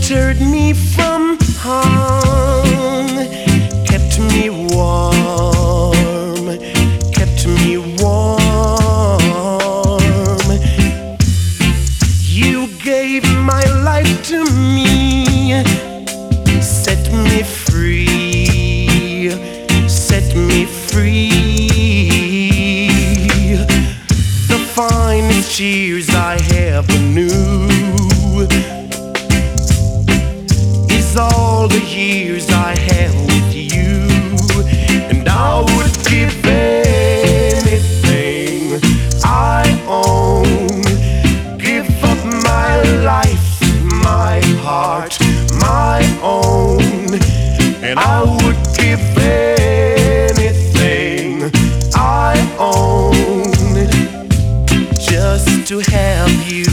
sheltered me from harm, kept me warm, kept me warm. You gave my life to me, set me free, set me free. The finest years I ever knew is all the years I had with you, and I would give anything I own, give up my life, my heart, my own, and I would give anything I own just to have you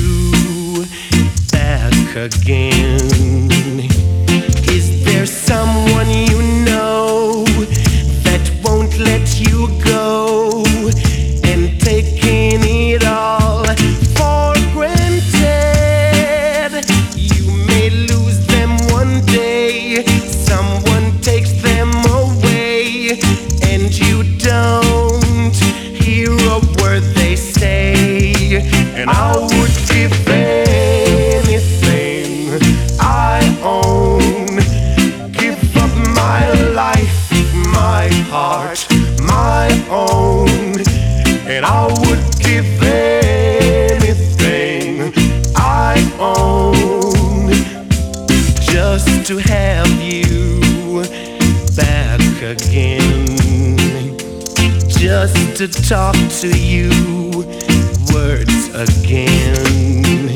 back again. Is there someone you know that won't let you go, and taking it all for granted? You may lose them one day, someone takes them away, and you don't hear a word they say. And I would give anything I own, give up my life, my heart, my own, and I would give anything I own just to have you back again, just to talk to you words again.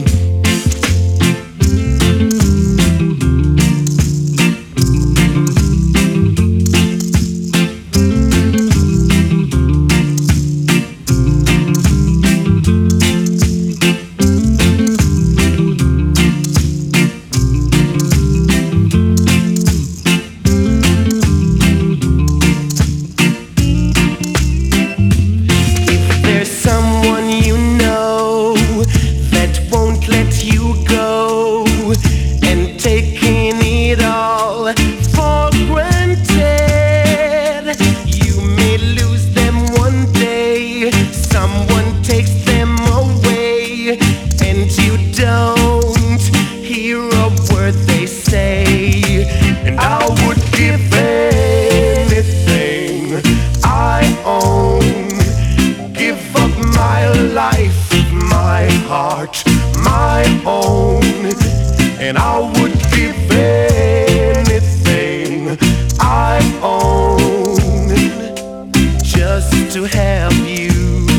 Someone takes them away, and you don't hear a word they say. And I would give anything I own, give up my life, my heart, my own, and I would give anything I own just to have you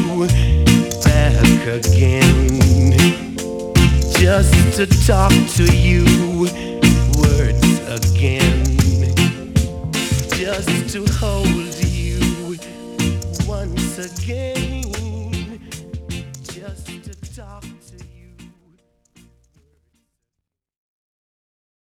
back again, just to talk to you words again, just to hold you once again, just to talk.